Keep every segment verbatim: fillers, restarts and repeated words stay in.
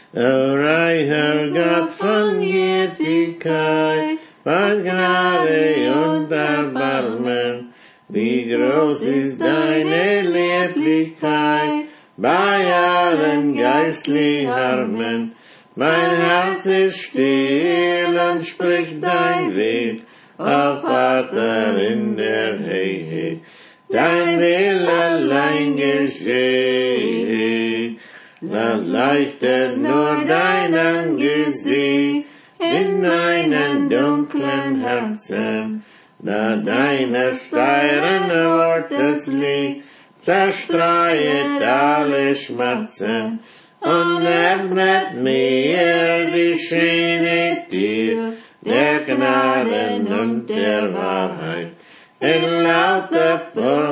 O reicher Gott von Ewigkeit, von Gnade und Erbarmen, wie groß ist deine Lieblichkeit bei allen geistlich Armen. Mein Herz ist still und spricht dein Weg, o Vater in der Höhe. Dein Will allein geschehe. Lass leuchtet nur dein Angesicht in meinen dunklen Herzen, da deines feiernden Wortes Licht zerstreuet alle Schmerzen und öffnet mir die schöne Tür der Gnaden und der Wahrheit in lauter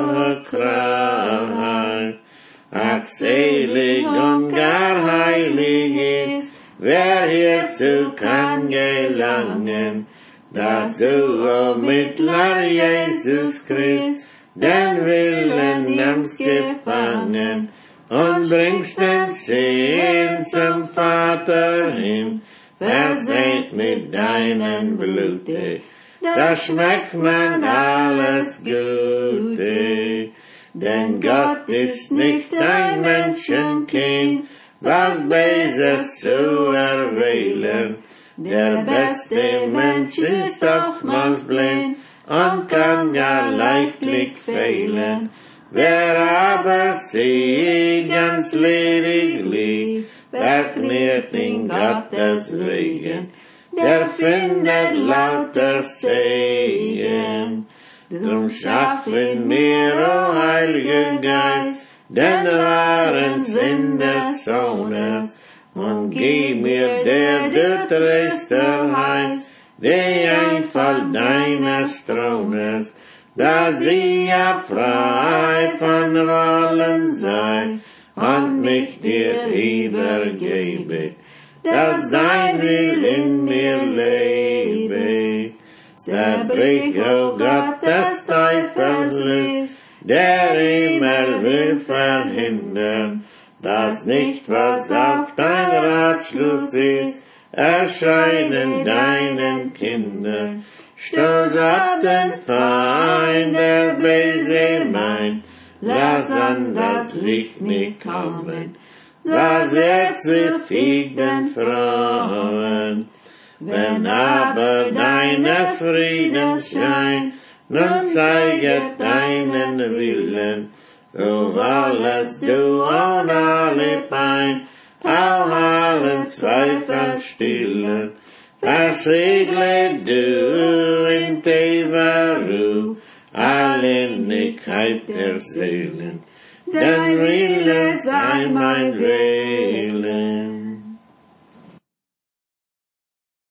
Vollkraft. Ach, selig und gar heilig ist, wer hierzu kann gelangen, dass du, o Mittler Jesus Christ, den Willen nimmst gefangen und bringst den Segen zum Vater hin, versehnt mit deinem Blute, da schmeckt man alles Gute. Denn Gott ist nicht ein Menschenkind, was Böses zu erwählen. Der beste Mensch ist oftmals blind und kann gar leichtlich fehlen. Wer aber sie ganz lediglich verknirt in Gottes Wegen, der findet lauter Segen. Drum schaff in mir, o Heiliger Geist, den wahren Sinn des Sohnes, und gib mir, der du Tröster heißt, die Einfalt deines Thrones, dass ich ja frei von Wollen sei, und mich dir übergebe, dass dein Will in mir lebe. Zerbrich, o Gott, des Teufels List, der immer will verhindern, dass nicht, was auch dein Ratschluss ist, erscheinen deinen Kindern. Stoß ab den Feind, der böse meint, lass an das Licht nicht kommen, was er zerfiegt den Frauen. Wenn aber deines Friedens scheint, nun zeiget deinen Willen, so wollest du ohne alle Pein, auch allen Zweifel stillen. Versiegle du in tiefer Ruhe alle Innigkeit der Seelen, denn Wille sei mein Willen.